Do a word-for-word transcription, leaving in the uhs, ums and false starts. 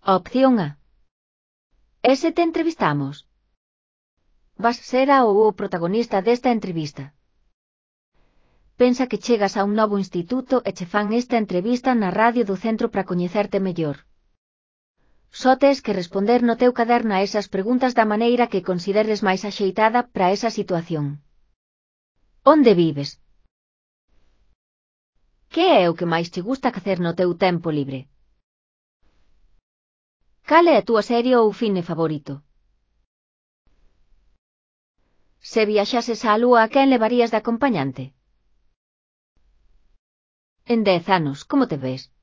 Opción A. Ese te entrevistamos. Vas ser a ou o protagonista desta entrevista. Pensa que chegas a un novo instituto e che fan esta entrevista na radio do centro para coñecerte mellor. Só tes que responder no teu caderno a esas preguntas da maneira que consideres máis axeitada para esa situación. Onde vives? Que é o que máis te gusta facer no teu tempo libre? Cal é a túa serie ou filme favorito? Se viaxases á Lúa, a quen levarías de acompañante? En dez anos, como te ves?